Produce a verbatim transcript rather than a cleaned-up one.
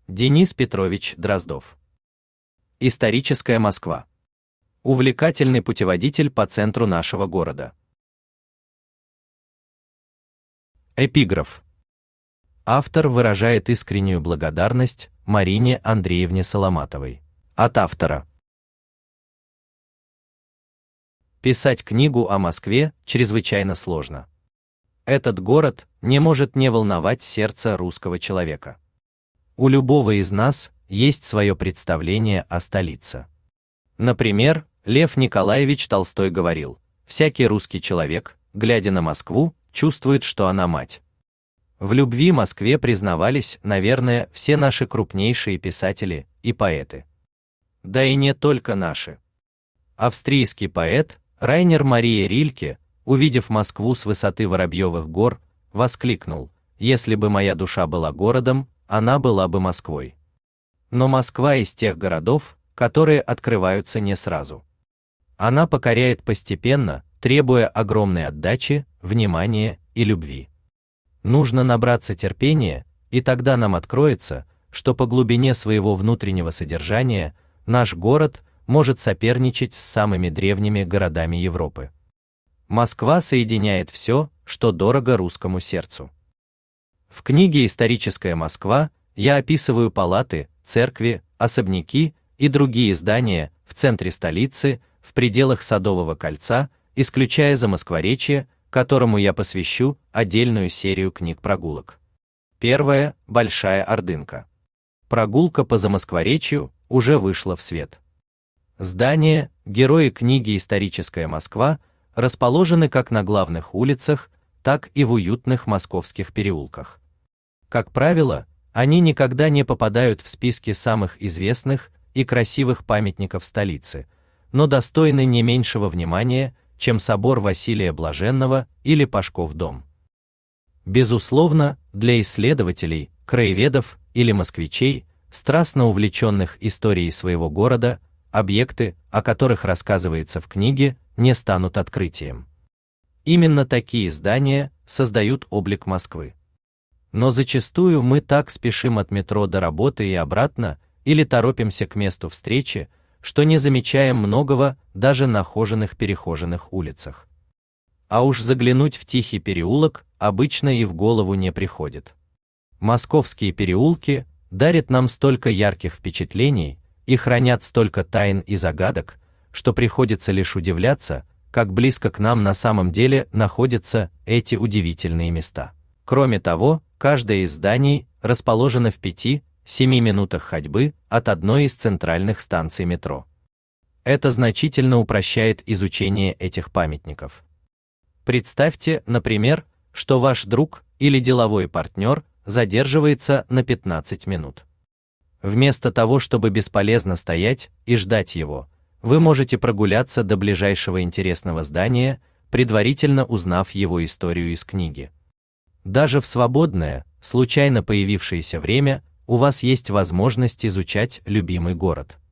Денис Петрович Дроздов. Историческая Москва. Увлекательный путеводитель по центру нашего города. Эпиграф. Автор выражает искреннюю благодарность Марине Андреевне Соломатовой. От автора. Писать книгу о Москве чрезвычайно сложно. Этот город не может не волновать сердце русского человека. У любого из нас есть свое представление о столице. Например, Лев Николаевич Толстой говорил: «Всякий русский человек, глядя на Москву, чувствует, что она мать». В любви Москве признавались, наверное, все наши крупнейшие писатели и поэты. Да и не только наши. Австрийский поэт Райнер Мария Рильке, увидев Москву с высоты Воробьевых гор, воскликнул: «Если бы моя душа была городом, она была бы Москвой». Но Москва из тех городов, которые открываются не сразу. Она покоряет постепенно, требуя огромной отдачи, внимания и любви. Нужно набраться терпения, и тогда нам откроется, что по глубине своего внутреннего содержания наш город может соперничать с самыми древними городами Европы. Москва соединяет все, что дорого русскому сердцу. В книге «Историческая Москва» я описываю палаты, церкви, особняки и другие здания в центре столицы, в пределах Садового кольца, исключая Замоскворечье, которому я посвящу отдельную серию книг-прогулок. Первая – Большая Ордынка. Прогулка по Замоскворечью уже вышла в свет. Здания, герои книги «Историческая Москва», расположены как на главных улицах, так и в уютных московских переулках. Как правило, они никогда не попадают в списки самых известных и красивых памятников столицы, но достойны не меньшего внимания, чем собор Василия Блаженного или Пашков дом. Безусловно, для исследователей, краеведов или москвичей, страстно увлеченных историей своего города, объекты, о которых рассказывается в книге, не станут открытием. Именно такие здания создают облик Москвы. Но зачастую мы так спешим от метро до работы и обратно, или торопимся к месту встречи, что не замечаем многого даже на хоженых-перехоженных улицах. А уж заглянуть в тихий переулок обычно и в голову не приходит. Московские переулки дарят нам столько ярких впечатлений и хранят столько тайн и загадок, что приходится лишь удивляться, как близко к нам на самом деле находятся эти удивительные места. Кроме того, каждое из зданий расположено в пяти-семи минутах ходьбы от одной из центральных станций метро. Это значительно упрощает изучение этих памятников. Представьте, например, что ваш друг или деловой партнер задерживается на пятнадцать минут. Вместо того, чтобы бесполезно стоять и ждать его, вы можете прогуляться до ближайшего интересного здания, предварительно узнав его историю из книги. Даже в свободное, случайно появившееся время у вас есть возможность изучать любимый город.